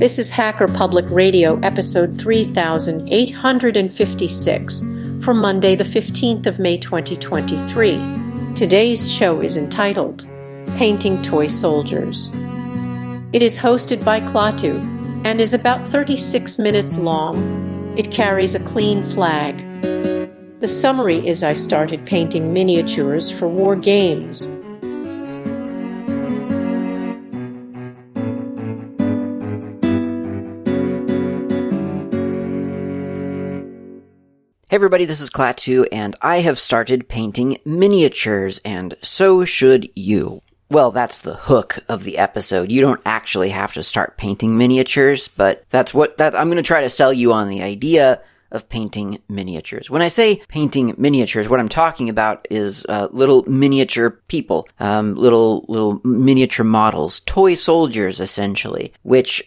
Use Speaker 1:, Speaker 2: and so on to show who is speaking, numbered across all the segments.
Speaker 1: This is Hacker Public Radio, episode 3856, for Monday, the 15th of May, 2023. Today's show is entitled, Painting Toy Soldiers. It is hosted by Klaatu and is about 36 minutes long. It carries a clean flag. The summary is I started painting miniatures for war games.
Speaker 2: Hey everybody, this is Klaatu, and I have started painting miniatures, and so should you. Well, that's the hook of the episode. You don't actually have to start painting miniatures, but I'm going to try to sell you on the idea of painting miniatures. When I say painting miniatures, what I'm talking about is little miniature people, little miniature models, toy soldiers, essentially, which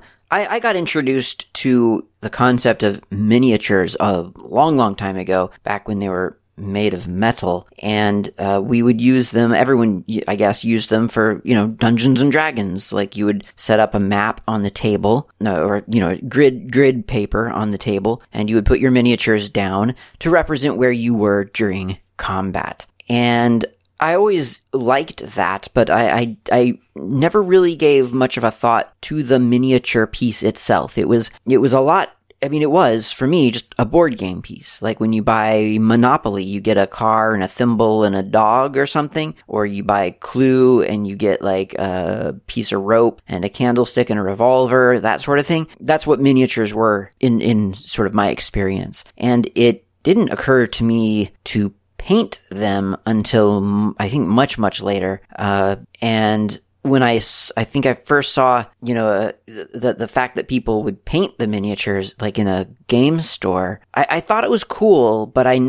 Speaker 2: I got introduced to the concept of miniatures a long time ago, back when they were made of metal, and we would use them, everyone, I guess, used them for, Dungeons and Dragons. Like, you would set up a map on the table, or, grid paper on the table, and you would put your miniatures down to represent where you were during combat. And I always liked that, but I never really gave much of a thought to the miniature piece itself. It was a lot. I mean, it was, for me, just a board game piece. Like when you buy Monopoly, you get a car and a thimble and a dog or something. Or you buy Clue and you get like a piece of rope and a candlestick and a revolver, that sort of thing. That's what miniatures were in sort of my experience. And it didn't occur to me to paint them until I think much later. And when I think I first saw, the fact that people would paint the miniatures like in a game store, I thought it was cool, but it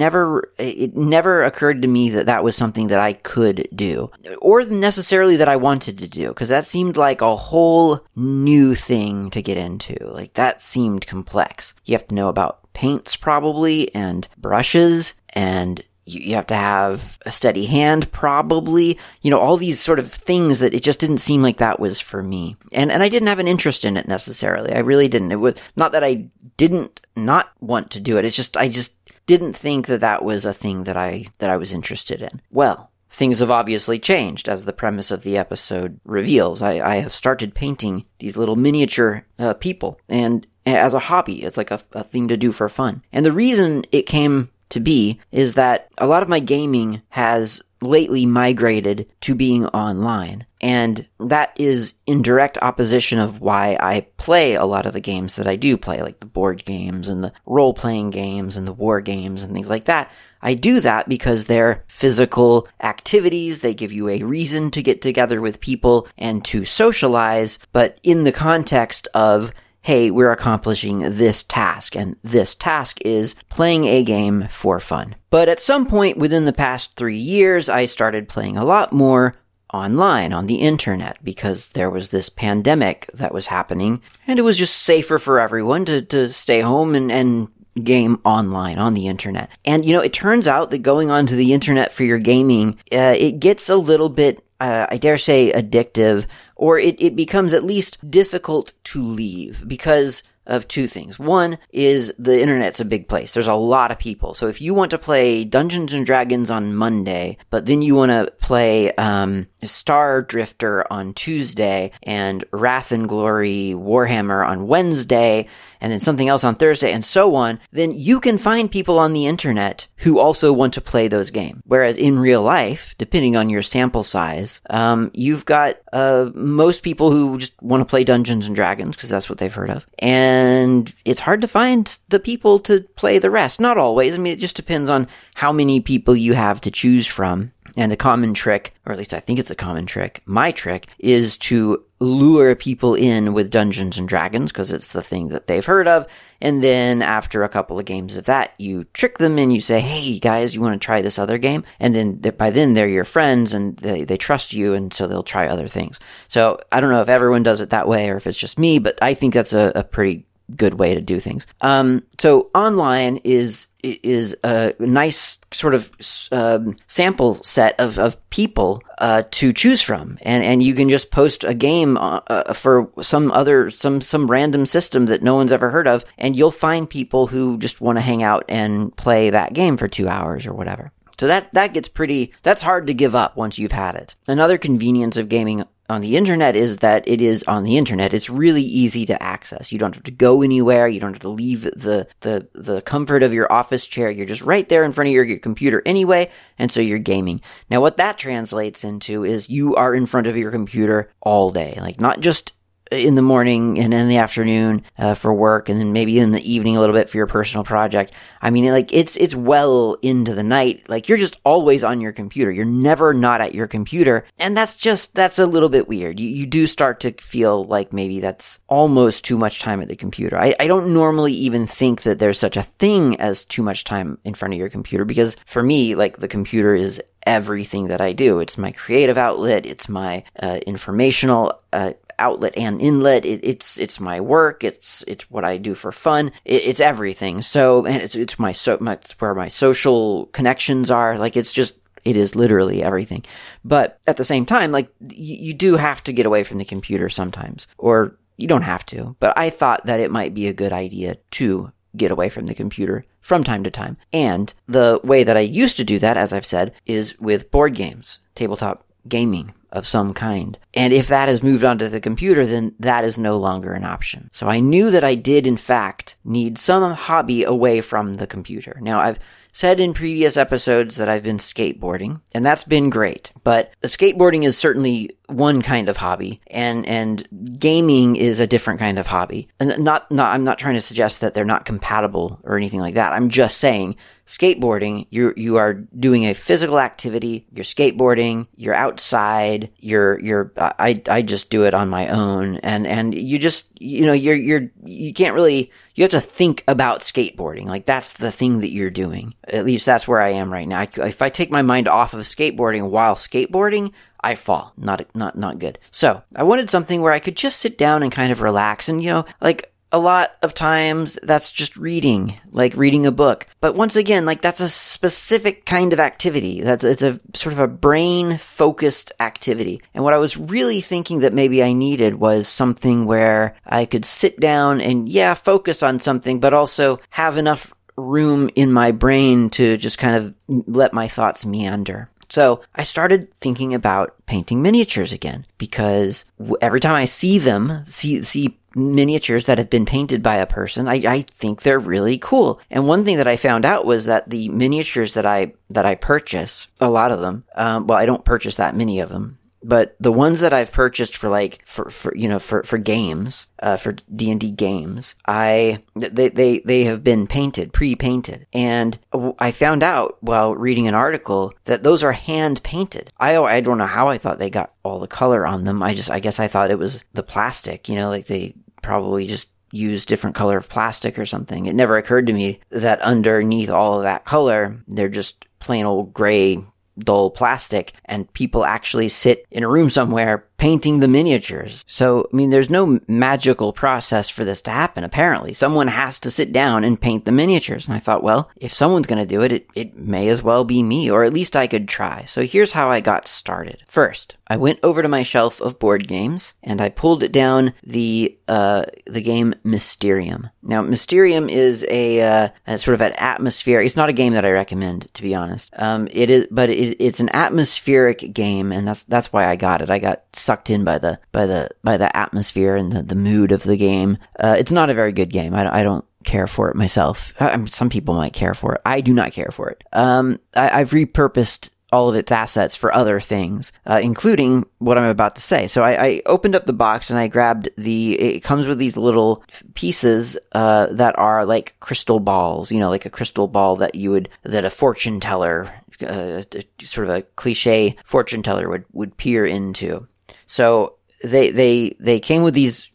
Speaker 2: never occurred to me that was something that I could do, or necessarily that I wanted to do, because that seemed like a whole new thing to get into. Like, that seemed complex. You have to know about paints probably, and brushes, and you have to have a steady hand, probably, all these sort of things that it just didn't seem like that was for me. And I didn't have an interest in it necessarily. I really didn't. It was not that I didn't not want to do it. It's just, I just didn't think that was a thing that I was interested in. Well, things have obviously changed, as the premise of the episode reveals. I have started painting these little miniature people, and as a hobby. It's like a thing to do for fun. And the reason it came to be is that a lot of my gaming has lately migrated to being online, and that is in direct opposition of why I play a lot of the games that I do play, like the board games and the role-playing games and the war games and things like that. I do that because they're physical activities. They give you a reason to get together with people and to socialize, but in the context of, hey, we're accomplishing this task, and this task is playing a game for fun. But at some point within the past 3 years, I started playing a lot more online, on the internet, because there was this pandemic that was happening, and it was just safer for everyone to stay home and game online on the internet. And, it turns out that going onto the internet for your gaming, it gets a little bit, I dare say, addictive, or it becomes at least difficult to leave because of two things. One is the internet's a big place. There's a lot of people. So if you want to play Dungeons and Dragons on Monday, but then you want to play Star Drifter on Tuesday and Wrath and Glory Warhammer on Wednesday, and then something else on Thursday, and so on, then you can find people on the internet who also want to play those games. Whereas in real life, depending on your sample size, you've got most people who just want to play Dungeons and Dragons, because that's what they've heard of. And it's hard to find the people to play the rest. Not always. I mean, it just depends on how many people you have to choose from. And a common trick, or at least I think it's a common trick, my trick, is to lure people in with Dungeons and Dragons, because it's the thing that they've heard of, and then after a couple of games of that, you trick them and you say, hey guys, you want to try this other game? And then by then they're your friends and they trust you, and so they'll try other things. So I don't know if everyone does it that way or if it's just me, but I think that's a pretty good way to do things. So online is a nice sort of sample set of people to choose from, and you can just post a game for some random system that no one's ever heard of, and you'll find people who just want to hang out and play that game for 2 hours or whatever. So that's hard to give up once you've had it. Another convenience of gaming on the internet is that it is on the internet. It's really easy to access. You don't have to go anywhere. You don't have to leave the comfort of your office chair. You're just right there in front of your computer anyway, and so you're gaming. Now, what that translates into is you are in front of your computer all day. Like, not just in the morning and in the afternoon for work, and then maybe in the evening a little bit for your personal project. I mean, like, it's well into the night. Like, you're just always on your computer. You're never not at your computer, and that's a little bit weird. You do start to feel like maybe that's almost too much time at the computer. I don't normally even think that there's such a thing as too much time in front of your computer, because for me, like, the computer is everything that I do. It's my creative outlet. It's my informational outlet and inlet. It's my work. It's what I do for fun. It's everything. So, and it's where my social connections are. Like, it is literally everything. But at the same time, like, you do have to get away from the computer sometimes, or you don't have to. But I thought that it might be a good idea to get away from the computer from time to time. And the way that I used to do that, as I've said, is with board games, tabletop gaming of some kind. And if that has moved onto the computer, then that is no longer an option. So I knew that I did, in fact, need some hobby away from the computer. Now, I've said in previous episodes that I've been skateboarding, and that's been great. But skateboarding is certainly one kind of hobby, and gaming is a different kind of hobby. And I'm not trying to suggest that they're not compatible or anything like that. I'm just saying, skateboarding, you are doing a physical activity. You're skateboarding. You're outside. I just do it on my own, and you just, you can't really. You have to think about skateboarding. Like, that's the thing that you're doing. At least that's where I am right now. If I take my mind off of skateboarding while skateboarding, I fall. Not good. So I wanted something where I could just sit down and kind of relax, and like, a lot of times that's just reading, like reading a book. But once again, like, that's a specific kind of activity. It's a sort of a brain-focused activity. And what I was really thinking that maybe I needed was something where I could sit down and, focus on something, but also have enough room in my brain to just kind of let my thoughts meander. So I started thinking about painting miniatures again, because every time I see them, see miniatures that have been painted by a person, I think they're really cool. And one thing that I found out was that the miniatures that I purchase, a lot of them, I don't purchase that many of them, but the ones that I've purchased for games, for D&D games, they have been painted, pre-painted. And I found out while reading an article that those are hand painted. I don't know how I thought they got all the color on them. I guess I thought it was the plastic, like they probably just use different color of plastic or something. It never occurred to me that underneath all of that color, they're just plain old gray, dull plastic, and people actually sit in a room somewhere painting the miniatures. So, I mean, there's no magical process for this to happen, apparently. Someone has to sit down and paint the miniatures. And I thought, well, if someone's going to do it, it may as well be me, or at least I could try. So here's how I got started. First, I went over to my shelf of board games, and I pulled down the game Mysterium. Now, Mysterium is a sort of an atmosphere. It's not a game that I recommend, to be honest. It is, but it's an atmospheric game, and that's why I got it. I got sucked in by the atmosphere and the mood of the game. It's not a very good game. I don't care for it myself. Some people might care for it. I do not care for it. I've repurposed all of its assets for other things, including what I'm about to say. So I opened up the box and I grabbed it comes with these little pieces that are like crystal balls, like a crystal ball that a fortune teller, sort of a cliche fortune teller would peer into. So they came with these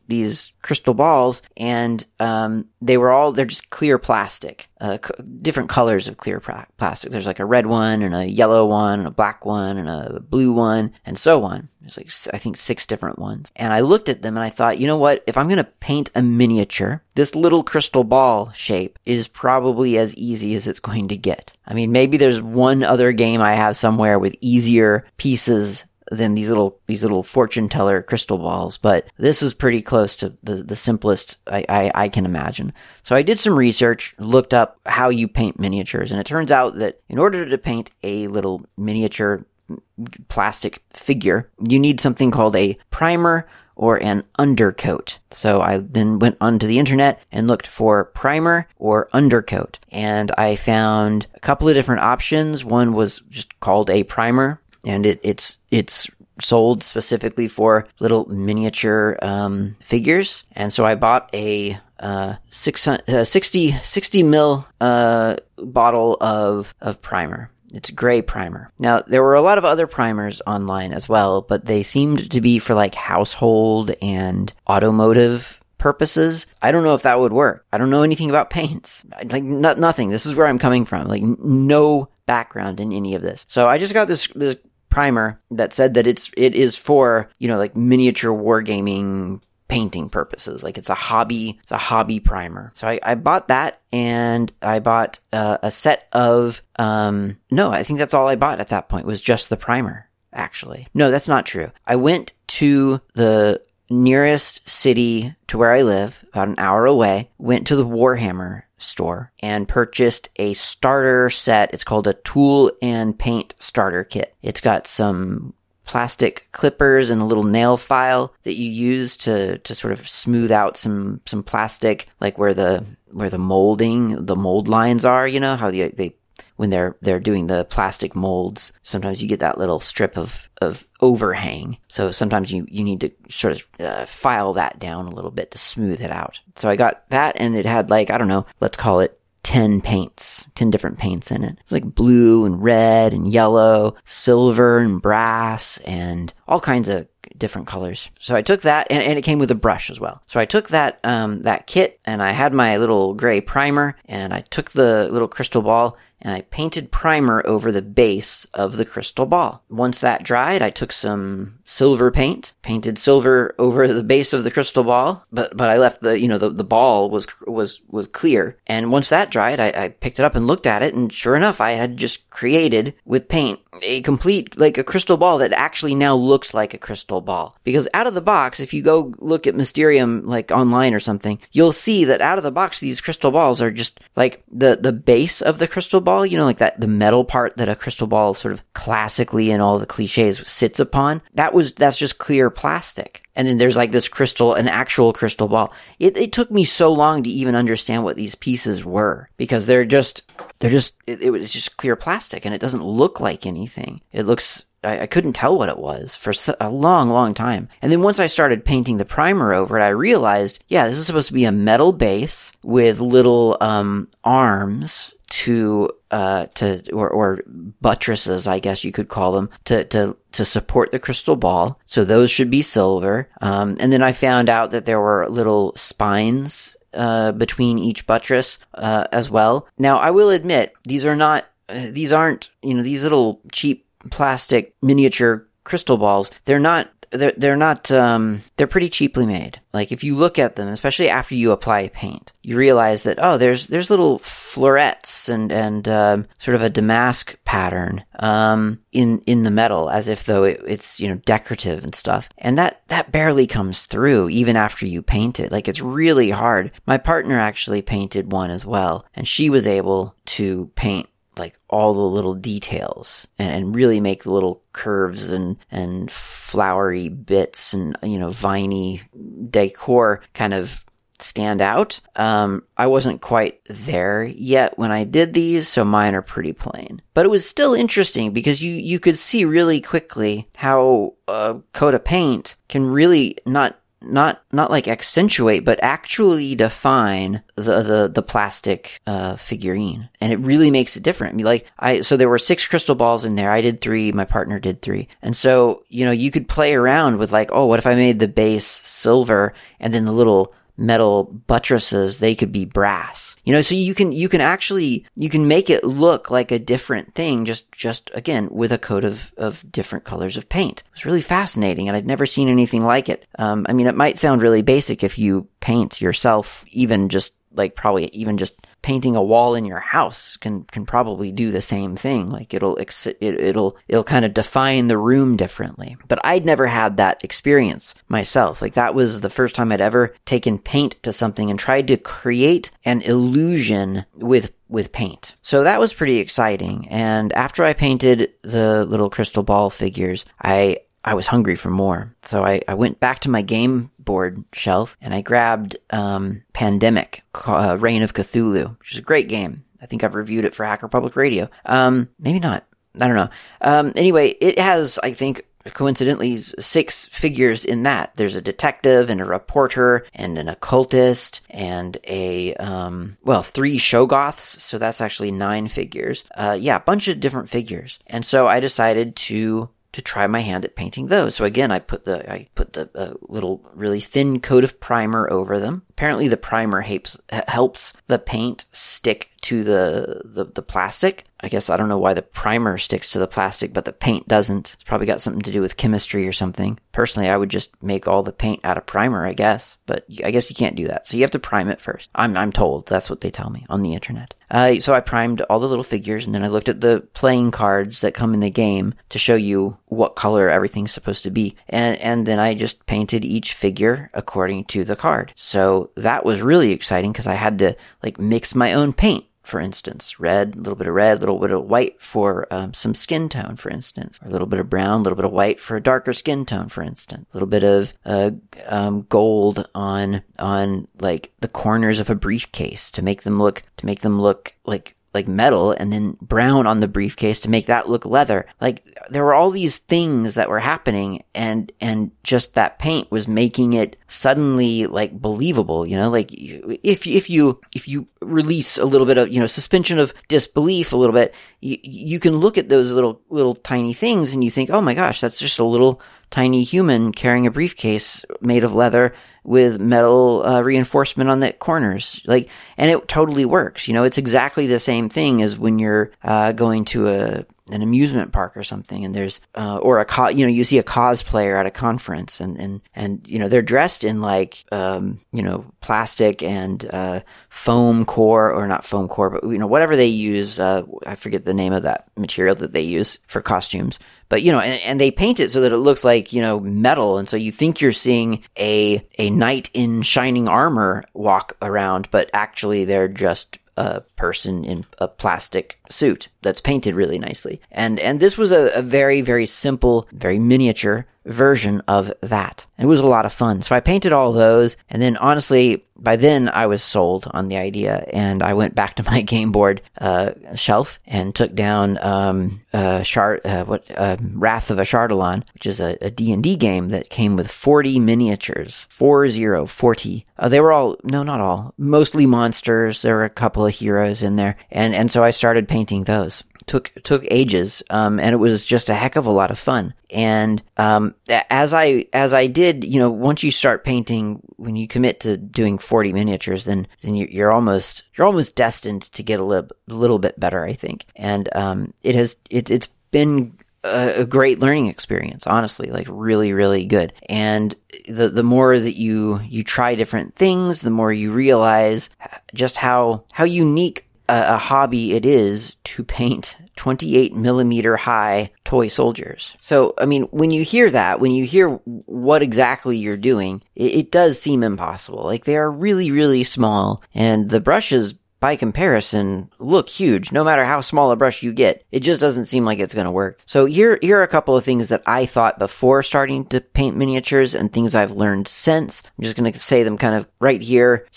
Speaker 2: these crystal balls, and they're just clear plastic, different colors of clear plastic. There's like a red one and a yellow one and a black one and a blue one and so on. There's like, I think 6 different ones. And I looked at them and I thought, you know what? If I'm going to paint a miniature, this little crystal ball shape is probably as easy as it's going to get. I mean, maybe there's one other game I have somewhere with easier pieces than these little fortune teller crystal balls, but this is pretty close to the simplest I can imagine. So I did some research, looked up how you paint miniatures, and it turns out that in order to paint a little miniature plastic figure, you need something called a primer or an undercoat. So I then went onto the internet and looked for primer or undercoat, and I found a couple of different options. One was just called a primer, and it's sold specifically for little miniature figures. And so I bought a 60 mil bottle of primer. It's gray primer. Now, there were a lot of other primers online as well, but they seemed to be for like household and automotive purposes. I don't know if that would work. I don't know anything about paints. Like nothing. This is where I'm coming from. Like no background in any of this. So I just got this primer that said that it is for, like miniature wargaming painting purposes. Like it's a hobby primer. So I bought that, and I bought a set of, I think that's all I bought at that point was just the primer, actually. No, that's not true. I went to the nearest city to where I live, about an hour away, went to the Warhammer store and purchased a starter set. It's called a tool and paint starter kit. It's got some plastic clippers and a little nail file that you use to sort of smooth out some plastic, like where the mold lines are, how they when they're doing the plastic molds, sometimes you get that little strip of overhang. So sometimes you need to sort of file that down a little bit to smooth it out. So I got that, and it had like, I don't know, let's call it 10 different paints in it. Like blue and red and yellow, silver and brass, and all kinds of different colors. So I took that, and it came with a brush as well. So I took that kit, and I had my little gray primer, and I took the little crystal ball, and I painted primer over the base of the crystal ball. Once that dried, I took some silver paint, painted silver over the base of the crystal ball, but I left the ball was clear. And once that dried, I picked it up and looked at it, and sure enough, I had just created with paint a complete, like a crystal ball that actually now looks like a crystal ball. Because out of the box, if you go look at Mysterium like online or something, you'll see that out of the box, these crystal balls are just like the base of the crystal ball, like that, the metal part that a crystal ball sort of classically in all the cliches sits upon. That's just clear plastic. And then there's like this an actual crystal ball. It took me so long to even understand what these pieces were, because it was just clear plastic, and it doesn't look like anything. I couldn't tell what it was for a long, long time. And then once I started painting the primer over it, I realized, yeah, this is supposed to be a metal base with little arms or buttresses, I guess you could call them, to support the crystal ball. So those should be silver. And then I found out that there were little spines between each buttress as well. Now, I will admit, these aren't these little cheap plastic miniature crystal balls. They're pretty cheaply made. Like if you look at them, especially after you apply paint, you realize that, there's little florets and sort of a damask pattern in the metal, as if though it's decorative and stuff. And that barely comes through even after you paint it. Like it's really hard. My partner actually painted one as well, and she was able to paint like all the little details and really make the little curves and flowery bits and, viney decor kind of stand out. I wasn't quite there yet when I did these, so mine are pretty plain. But it was still interesting because you could see really quickly how a coat of paint can really not not like accentuate, but actually define the plastic figurine, and it really makes it different. I mean, so there were 6 crystal balls in there. I did 3. My partner did 3, and so you could play around with like, oh, what if I made the base silver and then the little metal buttresses, they could be brass. So you can actually make it look like a different thing, just again with a coat of different colors of paint. It was really fascinating, and I'd never seen anything like it. I mean, it might sound really basic if you paint yourself, even just probably even just painting a wall in your house can probably do the same thing. Like it'll kind of define the room differently. But I'd never had that experience myself. Like that was the first time I'd ever taken paint to something and tried to create an illusion with paint. So that was pretty exciting. And after I painted the little crystal ball figures, I was hungry for more. So I went back to my game board shelf and I grabbed Pandemic, Reign of Cthulhu, which is a great game. I think I've reviewed it for Hacker Public Radio. Maybe not. I don't know. Anyway, it has, I think, coincidentally, 6 figures in that. There's a detective and a reporter and an occultist and 3 Shoggoths. So that's actually 9 figures. A bunch of different figures. And so I decided to try my hand at painting those. So again, I put the little really thin coat of primer over them. Apparently the primer helps the paint stick to the plastic. I guess I don't know why the primer sticks to the plastic, but the paint doesn't. It's probably got something to do with chemistry or something. Personally, I would just make all the paint out of primer, I guess. But I guess you can't do that. So you have to prime it first. I'm told. That's what they tell me on the internet. So I primed all the little figures, and then I looked at the playing cards that come in the game to show you what color everything's supposed to be. And then I just painted each figure according to the card. So that was really exciting because I had to mix my own paint. For instance, red, a little bit of white for some skin tone, for instance, or a little bit of brown, a little bit of white for a darker skin tone, for instance, a little bit of gold on like the corners of a briefcase to make them look like metal, and then brown on the briefcase to make that look leather. Like there were all these things that were happening, and just that paint was making it suddenly believable. Like if you release a little bit of suspension of disbelief a little bit, you can look at those little tiny things and you think, oh my gosh, that's just a little tiny human carrying a briefcase made of leather with metal reinforcement on the corners. And it totally works. It's exactly the same thing as when you're going to an amusement park or something, and there's you see a cosplayer at a conference, and they're dressed in plastic and foam core, or not foam core, but whatever they use. I forget the name of that material that they use for costumes. But, and they paint it so that it looks like, metal. And so you think you're seeing a knight in shining armor walk around, but actually they're just a person in a plastic suit that's painted really nicely. And this was a very, very simple, very miniature version of that. It was a lot of fun. So I painted all those, and then honestly, by then I was sold on the idea, and I went back to my game board shelf and took down Wrath of Ashardalon, which is a D&D game that came with 40 miniatures. 40. They were all, no, not all, mostly monsters. There were a couple of heroes in there, and so I started painting those. Took ages, and it was just a heck of a lot of fun. And as I did, once you start painting, when you commit to doing 40 miniatures, then you're almost destined to get a little bit better, I think. And it's been a great learning experience, honestly, really, really good. And the more that you try different things, the more you realize just how unique a hobby it is to paint 28 millimeter high toy soldiers. So, I mean, when you hear what exactly you're doing, it does seem impossible. They are really, really small, and the brushes, by comparison, look huge. No matter how small a brush you get, it just doesn't seem like it's going to work. So here are a couple of things that I thought before starting to paint miniatures, and things I've learned since. I'm just going to say them kind of right here so that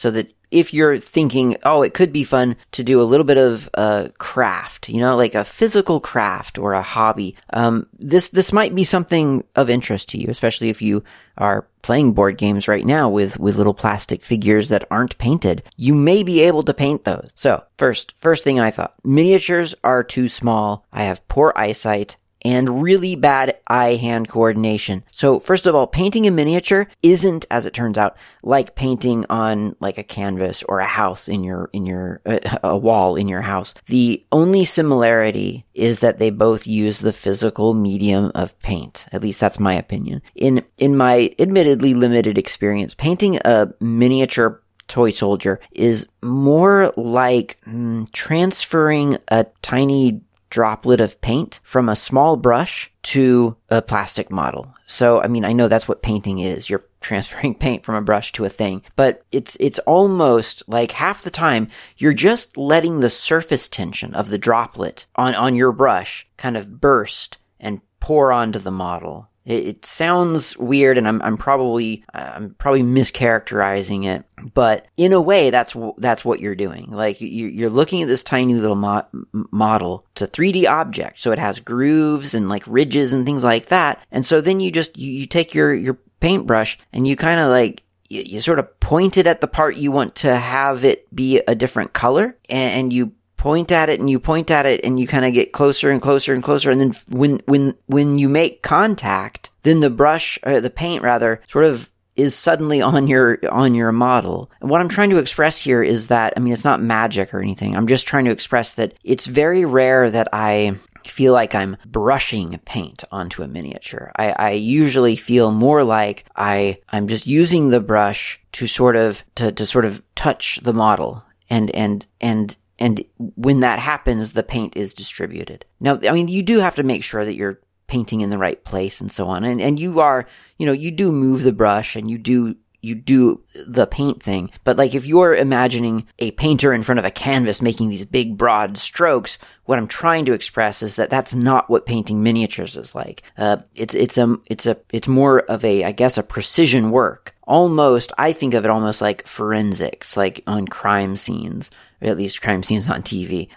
Speaker 2: if you're thinking, oh, it could be fun to do a little bit of craft, like a physical craft or a hobby, this might be something of interest to you, especially if you are playing board games right now with little plastic figures that aren't painted. You may be able to paint those. So first thing I thought, miniatures are too small. I have poor eyesight and really bad eye-hand coordination. So first of all, painting a miniature isn't, as it turns out, like painting on like a canvas or a house in your a wall in your house. The only similarity is that they both use the physical medium of paint. At least that's my opinion. In my admittedly limited experience, painting a miniature toy soldier is more like transferring a tiny droplet of paint from a small brush to a plastic model. So, I mean, I know that's what painting is. You're transferring paint from a brush to a thing, but it's almost like half the time you're just letting the surface tension of the droplet on your brush kind of burst and pour onto the model. It sounds weird, and I'm probably mischaracterizing it, but in a way, that's what you're doing. Like you're looking at this tiny little model. It's a 3D object, so it has grooves and like ridges and things like that. And so then you take your paintbrush and you kind of like you sort of point it at the part you want to have it be a different color, and you point at it and you point at it and you kind of get closer and closer and closer. And then when you make contact, then the paint rather, sort of is suddenly on your model. And what I'm trying to express here is that, I mean, it's not magic or anything. I'm just trying to express that it's very rare that I feel like I'm brushing paint onto a miniature. I usually feel more like I'm just using the brush to sort of touch the model and when that happens, the paint is distributed. Now, I mean, you do have to make sure that you're painting in the right place and so on. And you are, you do move the brush and you do the paint thing. But like if you're imagining a painter in front of a canvas making these big broad strokes, what I'm trying to express is that that's not what painting miniatures is like. It's more of a precision work. Almost, I think of it almost like forensics, like on crime scenes, or at least crime scenes on TV.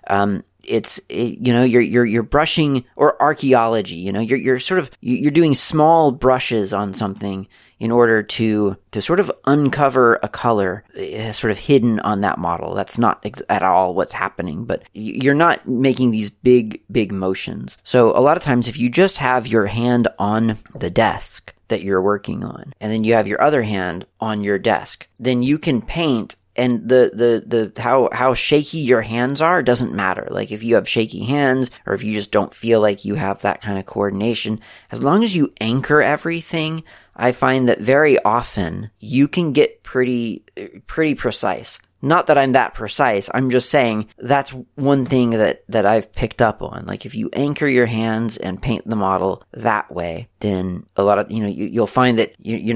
Speaker 2: You're brushing, or archaeology, you're doing small brushes on something in order to sort of uncover a color sort of hidden on that model. That's not at all what's happening, but you're not making these big motions. So a lot of times if you just have your hand on the desk that you're working on, and then you have your other hand on your desk, then you can paint. And the how shaky your hands are doesn't matter. Like if you have shaky hands, or if you just don't feel like you have that kind of coordination, as long as you anchor everything, I find that very often you can get pretty precise. Not that I'm that precise, I'm just saying that's one thing that I've picked up on. Like if you anchor your hands and paint the model that way, then a lot of, you'll find that you're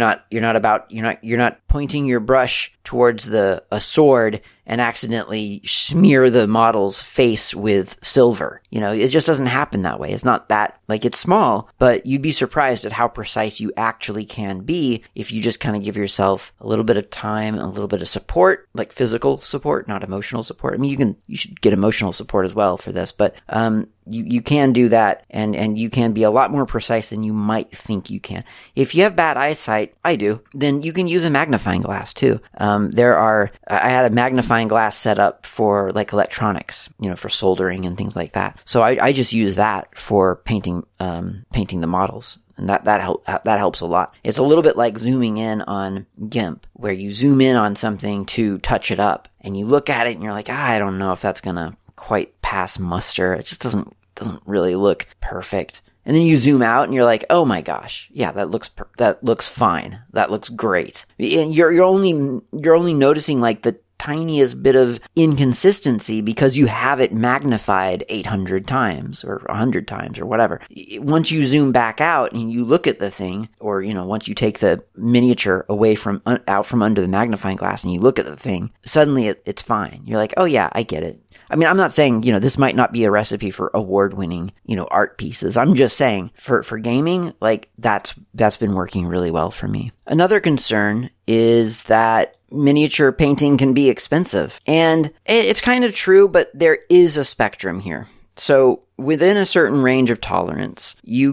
Speaker 2: not pointing your brush towards a sword and accidentally smear the model's face with silver. It just doesn't happen that way. It's not that, like, it's small, but you'd be surprised at how precise you actually can be if you just kind of give yourself a little bit of time, a little bit of support, like physical support, not emotional support. I mean, you should get emotional support as well for this, but, you can do that, and you can be a lot more precise than you might think you can. If you have bad eyesight, I do, then you can use a magnifying glass too. I had a magnifying glass set up for like electronics, for soldering and things like that. So I just use that for painting the models. And that helps a lot. It's a little bit like zooming in on GIMP, where you zoom in on something to touch it up, and you look at it and you're like, I don't know if that's gonna quite pass muster. It just doesn't really look perfect. And then you zoom out and you're like, oh my gosh, yeah, that looks fine. That looks great. And you're only noticing like the tiniest bit of inconsistency because you have it magnified 800 times or 100 times or whatever. Once you zoom back out and you look at the thing, or once you take the miniature away out from under the magnifying glass and you look at the thing, suddenly it's fine. You're like, oh yeah, I get it. I mean, I'm not saying, this might not be a recipe for award-winning, art pieces. I'm just saying for gaming, like that's been working really well for me. Another concern is that miniature painting can be expensive. And it's kind of true, but there is a spectrum here. So within a certain range of tolerance, you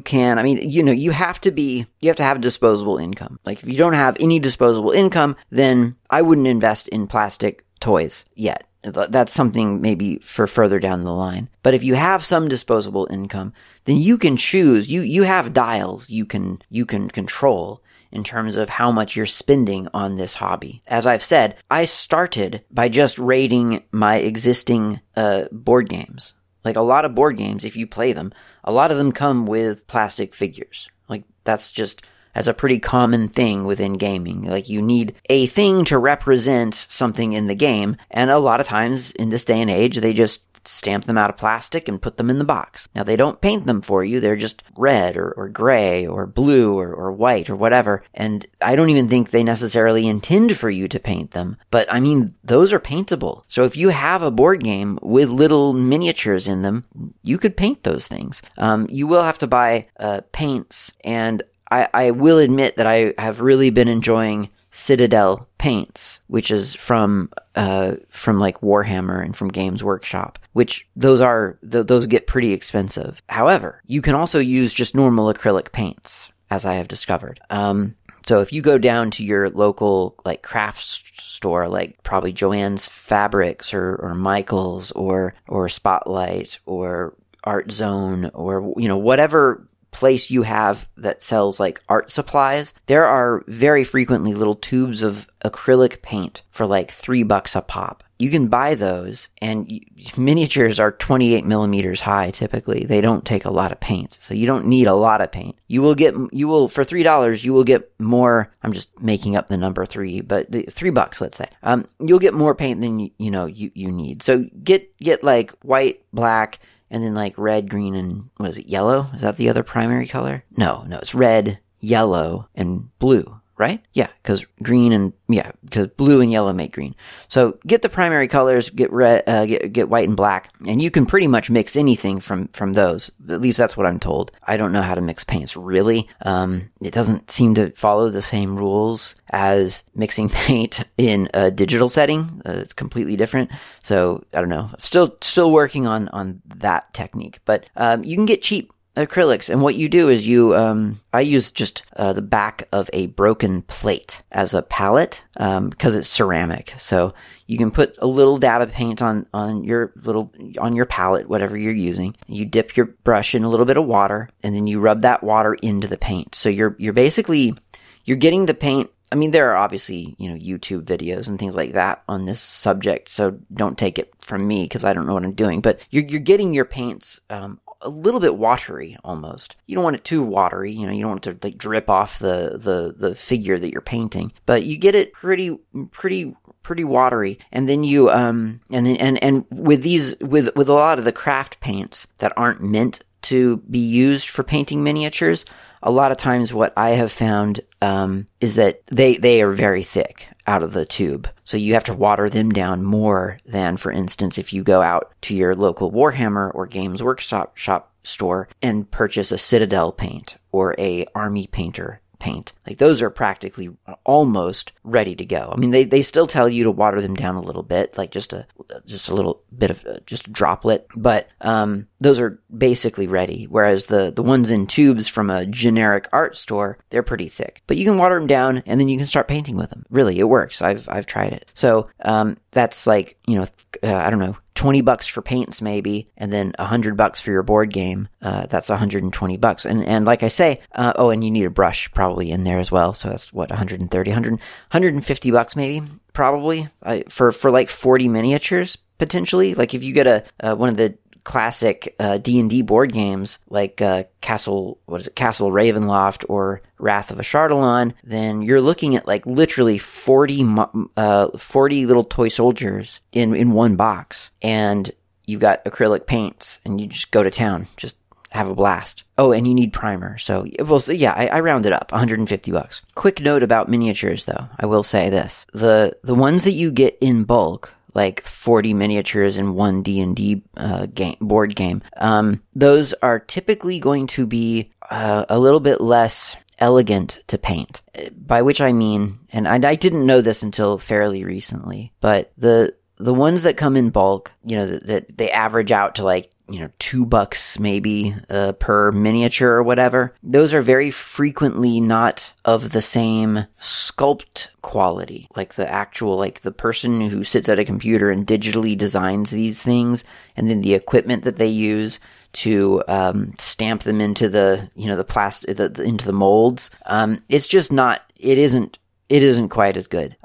Speaker 2: have to have disposable income. Like if you don't have any disposable income, then I wouldn't invest in plastic toys yet. That's something maybe for further down the line. But if you have some disposable income, then you can choose, you have dials you can control in terms of how much you're spending on this hobby. As I've said, I started by just rating my existing board games. Like a lot of board games, if you play them, a lot of them come with plastic figures. Like that's a pretty common thing within gaming. Like you need a thing to represent something in the game, and a lot of times in this day and age, they just stamp them out of plastic and put them in the box. Now they don't paint them for you, they're just red or gray or blue or white or whatever, and I don't even think they necessarily intend for you to paint them, but I mean, those are paintable. So if you have a board game with little miniatures in them, you could paint those things. You will have to buy paints, and I will admit that I have really been enjoying Citadel paints, which is from like Warhammer and from Games Workshop, which those get pretty expensive. However, you can also use just normal acrylic paints, as I have discovered. So if you go down to your local like crafts store, like probably Joann's Fabrics or Michael's or Spotlight or Art Zone or whatever place you have that sells like art supplies, there are very frequently little tubes of acrylic paint for like $3 a pop. You can buy those, and miniatures are 28 millimeters high typically. They don't take a lot of paint, so you don't need a lot of paint. For $3, you will get more. I'm just making up the number 3, but $3, let's say. You'll get more paint than you need. So get like white, black, and then like red, green, and what is it, yellow? Is that the other primary color? No, it's red, yellow, and blue, right? Yeah, because blue and yellow make green. So get the primary colors, get red, get white and black, and you can pretty much mix anything from those. At least that's what I'm told. I don't know how to mix paints really. It doesn't seem to follow the same rules as mixing paint in a digital setting. It's completely different. So I don't know. Still working on that technique, but you can get cheap acrylics, and what you do is I use just the back of a broken plate as a palette because it's ceramic. So you can put a little dab of paint on your palette, whatever you're using. You dip your brush in a little bit of water, and then you rub that water into the paint. So you're getting the paint. I mean, there are obviously, YouTube videos and things like that on this subject, so don't take it from me because I don't know what I'm doing. But you're getting your paints a little bit watery almost. You don't want it too watery, you don't want it to like drip off the figure that you're painting, but you get it pretty watery. And then you and with a lot of the craft paints that aren't meant to be used for painting miniatures, a lot of times what I have found is that they are very thick out of the tube. So you have to water them down more than, for instance, if you go out to your local Warhammer or Games Workshop store and purchase a Citadel paint or a Army Painter paint. Like those are practically almost ready to go. I mean, they still tell you to water them down a little bit, like just a little bit of just a droplet, but those are basically ready. Whereas the ones in tubes from a generic art store, they're pretty thick. But you can water them down and then you can start painting with them. Really, it works. I've tried it. So that's like, I don't know, $20 for paints maybe, and then $100 for your board game. That's $120. And like I say, and you need a brush probably in there as well. So that's what, $150 maybe, probably, for like 40 miniatures potentially. Like if you get one of the classic D&D board games like Castle Ravenloft or Wrath of Ashardalon, then you're looking at like literally 40 little toy soldiers in one box, and you've got acrylic paints, and you just go to town, just have a blast. Oh, and you need primer. So I rounded up $150. Quick note about miniatures though. I will say this. The ones that you get in bulk, like 40 miniatures in one D&D board game, those are typically going to be a little bit less elegant to paint. By which I mean, and I didn't know this until fairly recently, but the ones that come in bulk, that they average out to like, $2 maybe per miniature or whatever, those are very frequently not of the same sculpt quality. Like the person who sits at a computer and digitally designs these things, and then the equipment that they use to stamp them into the plastic into the molds. It's just not. It isn't quite as good.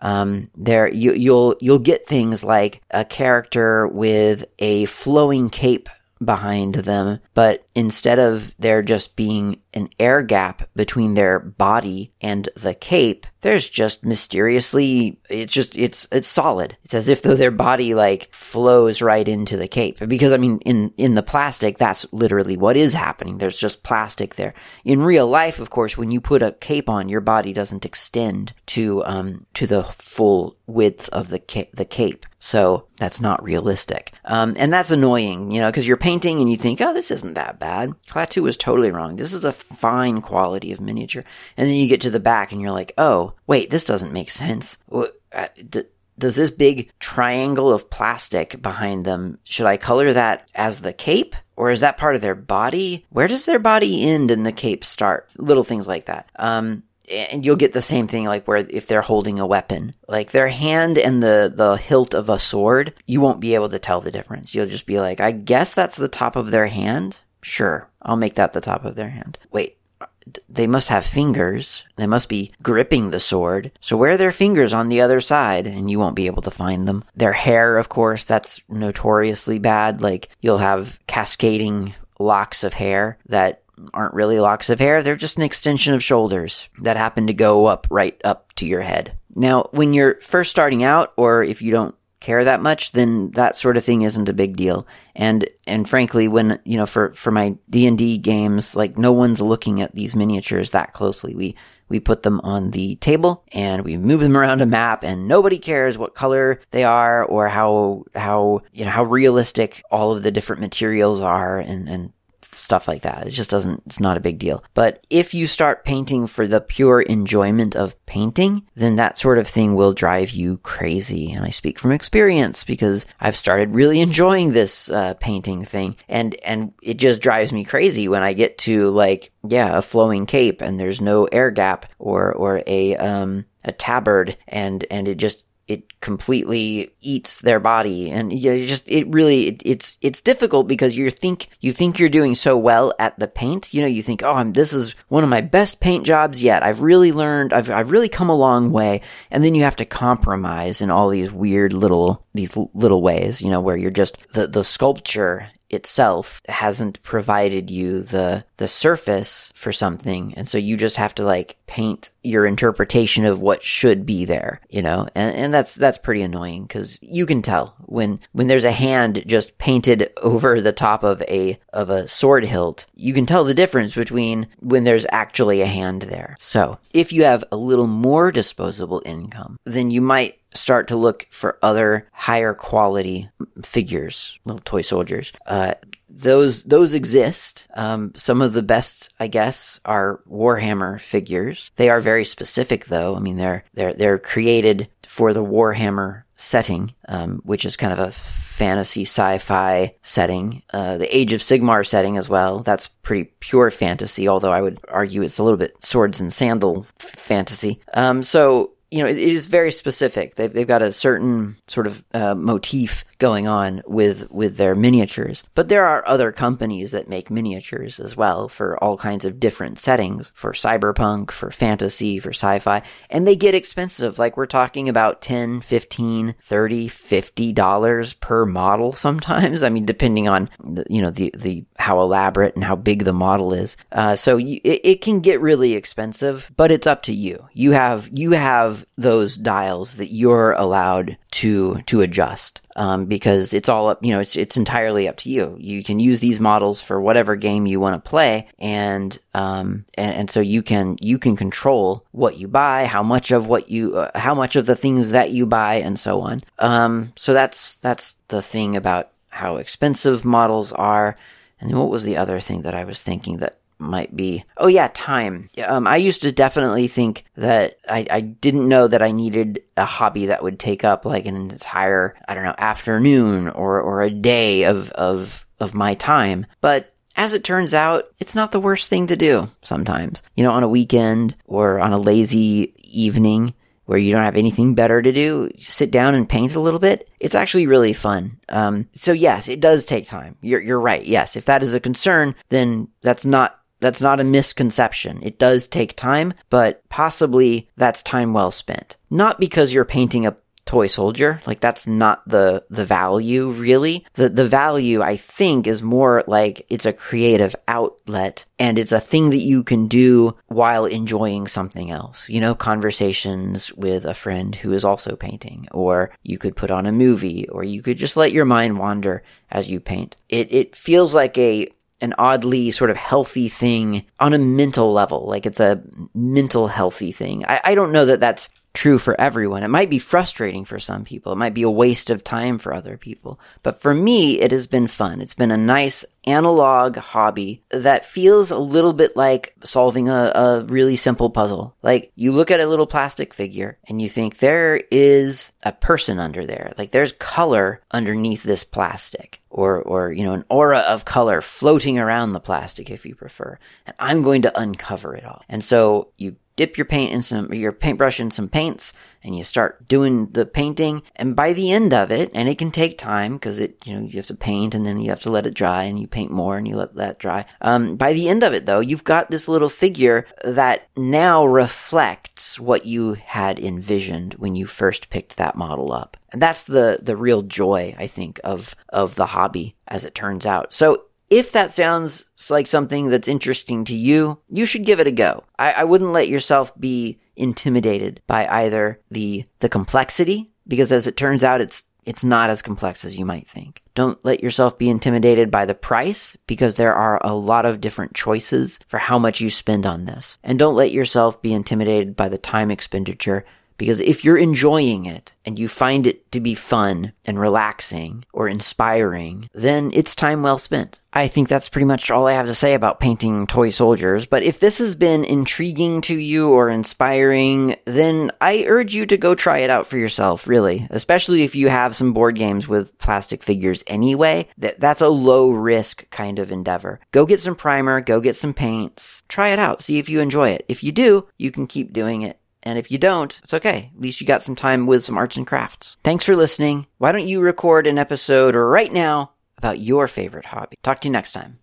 Speaker 2: You'll get things like a character with a flowing cape behind them, but instead of there just being an air gap between their body and the cape, there's just mysteriously, it's solid. It's as if though their body like flows right into the cape. Because I mean, in the plastic, that's literally what is happening. There's just plastic there. In real life, of course, when you put a cape on, your body doesn't extend to the full width of the cape. So that's not realistic. And that's annoying, because you're painting and you think, oh, this isn't that bad. Klaatu was totally wrong. This is a fine quality of miniature. And then you get to the back and you're like, oh, wait, this doesn't make sense. Does this big triangle of plastic behind them, should I color that as the cape? Or is that part of their body? Where does their body end and the cape start? Little things like that. And you'll get the same thing like where if they're holding a weapon, like their hand and the hilt of a sword, you won't be able to tell the difference. You'll just be like, I guess that's the top of their hand. Sure, I'll make that the top of their hand. Wait, they must have fingers. They must be gripping the sword. So where are their fingers on the other side? And you won't be able to find them. Their hair, of course, that's notoriously bad. Like you'll have cascading locks of hair that aren't really locks of hair. They're just an extension of shoulders that happen to go right up to your head. Now, when you're first starting out, or if you don't care that much, then that sort of thing isn't a big deal. And frankly, when, for my D&D games, like no one's looking at these miniatures that closely. We put them on the table and we move them around a map, and nobody cares what color they are or how realistic all of the different materials are and stuff like that. It's not a big deal. But if you start painting for the pure enjoyment of painting, then that sort of thing will drive you crazy. And I speak from experience because I've started really enjoying this painting thing. And it just drives me crazy when I get to a flowing cape and there's no air gap or a tabard and it completely eats their body, and it's difficult because you think you're doing so well at the paint. You think, this is one of my best paint jobs yet. I've really learned. I've really come a long way, and then you have to compromise in all these weird little ways. Where you're just the sculpture itself hasn't provided you the surface for something, and so you just have to paint your interpretation of what should be there, and that's pretty annoying because you can tell when there's a hand just painted over the top of a sword hilt. You can tell the difference between when there's actually a hand there. So if you have a little more disposable income, then you might start to look for other higher quality figures, little toy soldiers. Those exist. Some of the best, I guess, are Warhammer figures. They are very specific, though. I mean, they're created for the Warhammer setting, which is kind of a fantasy sci-fi setting. The Age of Sigmar setting as well. That's pretty pure fantasy, although I would argue it's a little bit swords and sandal fantasy. So it is very specific. They've got a certain sort of motif going on with their miniatures. But there are other companies that make miniatures as well for all kinds of different settings, for cyberpunk, for fantasy, for sci-fi, and they get expensive. Like we're talking about $10, $15, $30, $50 per model sometimes. I mean, depending on the how elaborate and how big the model is. So it can get really expensive, but it's up to you. You have those dials that you're allowed to adjust. because it's all up, it's entirely up to you. You can use these models for whatever game you want to play, and so you can control what you buy, how much of the things that you buy, and so on. So that's the thing about how expensive models are. And then what was the other thing that I was thinking that might be? Oh yeah, time. I used to definitely think that I didn't know that I needed a hobby that would take up like an entire, afternoon or a day of my time. But as it turns out, it's not the worst thing to do sometimes. On a weekend or on a lazy evening where you don't have anything better to do, sit down and paint a little bit. It's actually really fun. So yes, it does take time. You're right. Yes, if that is a concern, then that's not a misconception. It does take time, but possibly that's time well spent. Not because you're painting a toy soldier, like that's not the value really. The value, I think, is more like it's a creative outlet and it's a thing that you can do while enjoying something else. Conversations with a friend who is also painting, or you could put on a movie, or you could just let your mind wander as you paint. It feels like an oddly sort of healthy thing on a mental level, like it's a mental healthy thing. I don't know that that's true for everyone. It might be frustrating for some people. It might be a waste of time for other people. But for me, it has been fun. It's been a nice analog hobby that feels a little bit like solving a really simple puzzle. Like you look at a little plastic figure and you think there is a person under there. Like there's color underneath this plastic, or an aura of color floating around the plastic if you prefer. And I'm going to uncover it all. And so you dip your paintbrush in some paints and you start doing the painting. And by the end of it, and it can take time because you have to paint and then you have to let it dry and you paint more and you let that dry. By the end of it though, you've got this little figure that now reflects what you had envisioned when you first picked that model up. And that's the real joy, I think, of the hobby as it turns out. So if that sounds like something that's interesting to you, you should give it a go. I wouldn't let yourself be intimidated by either the complexity, because as it turns out, it's not as complex as you might think. Don't let yourself be intimidated by the price, because there are a lot of different choices for how much you spend on this. And don't let yourself be intimidated by the time expenditure, because if you're enjoying it and you find it to be fun and relaxing or inspiring, then it's time well spent. I think that's pretty much all I have to say about painting toy soldiers. But if this has been intriguing to you or inspiring, then I urge you to go try it out for yourself, really. Especially if you have some board games with plastic figures anyway. That's a low risk kind of endeavor. Go get some primer, go get some paints, try it out, see if you enjoy it. If you do, you can keep doing it. And if you don't, it's okay. At least you got some time with some arts and crafts. Thanks for listening. Why don't you record an episode right now about your favorite hobby? Talk to you next time.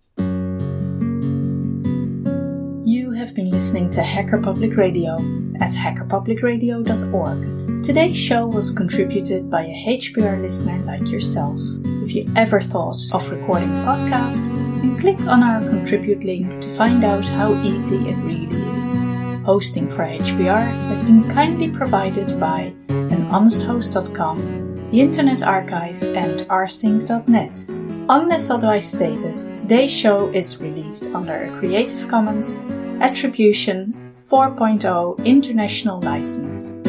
Speaker 3: You have been listening to Hacker Public Radio at hackerpublicradio.org. Today's show was contributed by a HPR listener like yourself. If you ever thought of recording a podcast, then click on our contribute link to find out how easy it really is. Hosting for HPR has been kindly provided by anhonesthost.com, the Internet Archive, and rsync.net. Unless otherwise stated, today's show is released under a Creative Commons Attribution 4.0 International License.